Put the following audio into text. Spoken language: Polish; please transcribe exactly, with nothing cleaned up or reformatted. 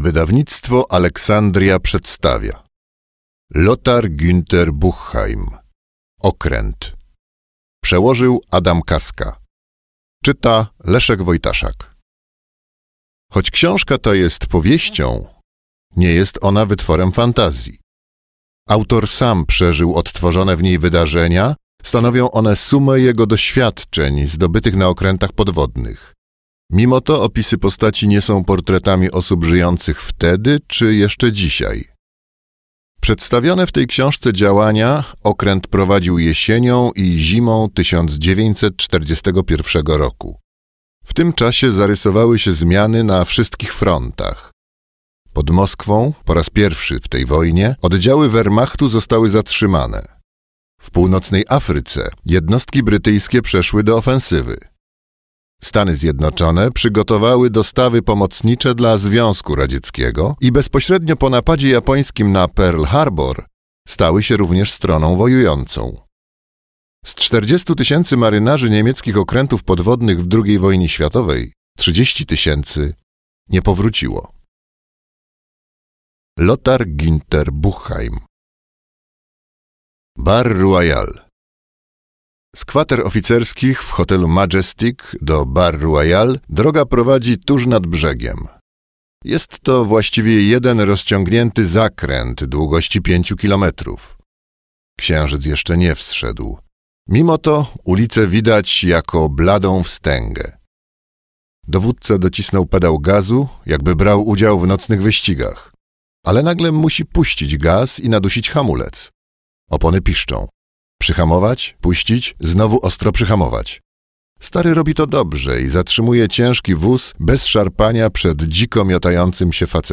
Wydawnictwo Aleksandria przedstawia Lothar Günther Buchheim. Okręt. Przełożył Adam Kaska. Czyta Leszek Wojtaszak. Choć książka ta jest powieścią, nie jest ona wytworem fantazji. Autor sam przeżył odtworzone w niej wydarzenia, stanowią one sumę jego doświadczeń zdobytych na okrętach podwodnych. Mimo to opisy postaci nie są portretami osób żyjących wtedy czy jeszcze dzisiaj. Przedstawione w tej książce działania okręt prowadził jesienią i zimą tysiąc dziewięćset czterdziestego pierwszego roku. W tym czasie zarysowały się zmiany na wszystkich frontach. Pod Moskwą, po raz pierwszy w tej wojnie, oddziały Wehrmachtu zostały zatrzymane. W północnej Afryce jednostki brytyjskie przeszły do ofensywy. Stany Zjednoczone przygotowały dostawy pomocnicze dla Związku Radzieckiego i bezpośrednio po napadzie japońskim na Pearl Harbor stały się również stroną wojującą. Z czterdziestu tysięcy marynarzy niemieckich okrętów podwodnych w drugiej wojnie światowej trzydzieści tysięcy nie powróciło. Lothar Günther Buchheim. Bar Royal. Z kwater oficerskich w hotelu Majestic do Bar Royal droga prowadzi tuż nad brzegiem. Jest to właściwie jeden rozciągnięty zakręt długości pięciu kilometrów. Księżyc jeszcze nie wzszedł. Mimo to ulicę widać jako bladą wstęgę. Dowódca docisnął pedał gazu, jakby brał udział w nocnych wyścigach. Ale nagle musi puścić gaz i nadusić hamulec. Opony piszczą. Przyhamować, puścić, znowu ostro przyhamować. Stary robi to dobrze i zatrzymuje ciężki wóz bez szarpania przed dziko miotającym się facetem.